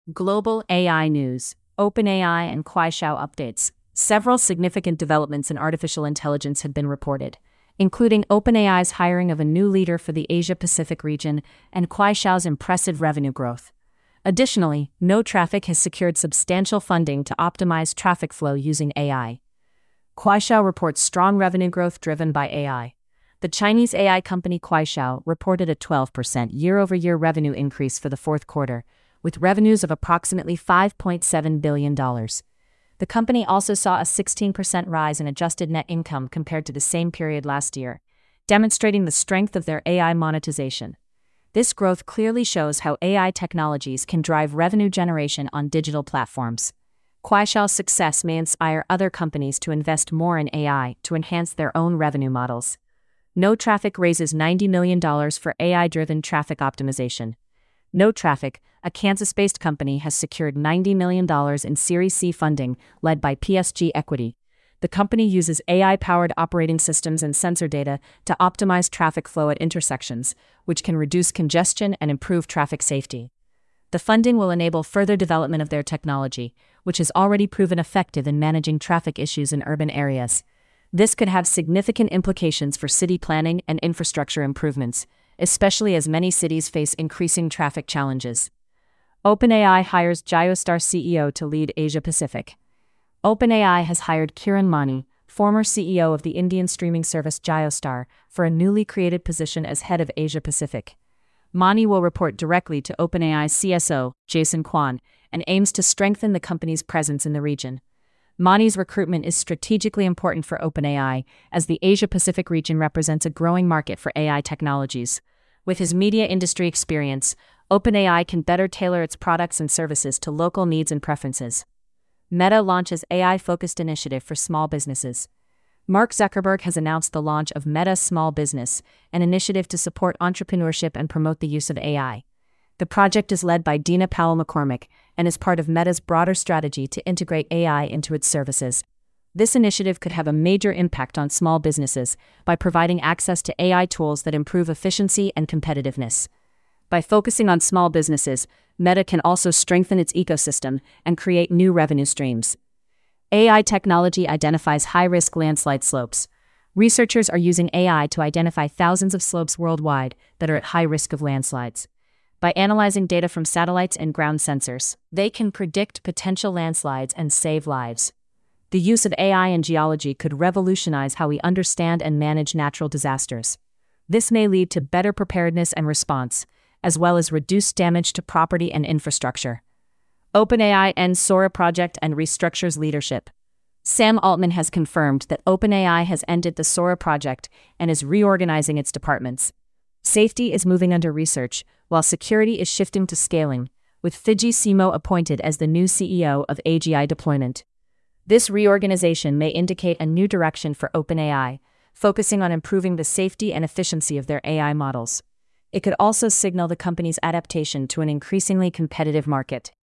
Global AI news, OpenAI and Kuaishou updates. Several significant developments in artificial intelligence had been reported, including OpenAI's hiring of a new leader for the Asia-Pacific region and Kuaishou's impressive revenue growth. Additionally, NoTraffic has secured substantial funding to optimize traffic flow using AI. Kuaishou reports strong revenue growth driven by AI. The Chinese AI company Kuaishou reported a 12% year-over-year revenue increase for the fourth quarter, with revenues of approximately $5.7 billion. The company also saw a 16% rise in adjusted net income compared to the same period last year, demonstrating the strength of their AI monetization. This growth clearly shows how AI technologies can drive revenue generation on digital platforms. Kuaishou's success may inspire other companies to invest more in AI to enhance their own revenue models. NoTraffic raises $90 million for AI-driven traffic optimization. NoTraffic, a Kansas-based company, has secured $90 million in Series C funding led by PSG Equity. The company uses AI-powered operating systems and sensor data to optimize traffic flow at intersections, which can reduce congestion and improve traffic safety. The funding will enable further development of their technology, which has already proven effective in managing traffic issues in urban areas. This could have significant implications for city planning and infrastructure improvements, especially as many cities face increasing traffic challenges. OpenAI hires Gyostar CEO to lead Asia-Pacific. OpenAI has hired Kiran Mani, former CEO of the Indian streaming service Gyostar, for a newly created position as head of Asia-Pacific. Mani will report directly to OpenAI's CSO, Jason Kwan, and aims to strengthen the company's presence in the region. Mani's recruitment is strategically important for OpenAI, as the Asia-Pacific region represents a growing market for AI technologies. With his media industry experience, OpenAI can better tailor its products and services to local needs and preferences. Meta launches AI-focused initiative for small businesses. Mark Zuckerberg has announced the launch of Meta Small Business, an initiative to support entrepreneurship and promote the use of AI. The project is led by Dina Powell McCormick and is part of Meta's broader strategy to integrate AI into its services. This initiative could have a major impact on small businesses by providing access to AI tools that improve efficiency and competitiveness. By focusing on small businesses, Meta can also strengthen its ecosystem and create new revenue streams. AI technology identifies high-risk landslide slopes. Researchers are using AI to identify thousands of slopes worldwide that are at high risk of landslides. By analyzing data from satellites and ground sensors, they can predict potential landslides and save lives. The use of AI in geology could revolutionize how we understand and manage natural disasters. This may lead to better preparedness and response, as well as reduced damage to property and infrastructure. OpenAI ends Sora project and restructures leadership. Sam Altman has confirmed that OpenAI has ended the Sora project and is reorganizing its departments. Safety is moving under research, while security is shifting to scaling, with Fidji Simo appointed as the new CEO of AGI Deployment. This reorganization may indicate a new direction for OpenAI, focusing on improving the safety and efficiency of their AI models. It could also signal the company's adaptation to an increasingly competitive market.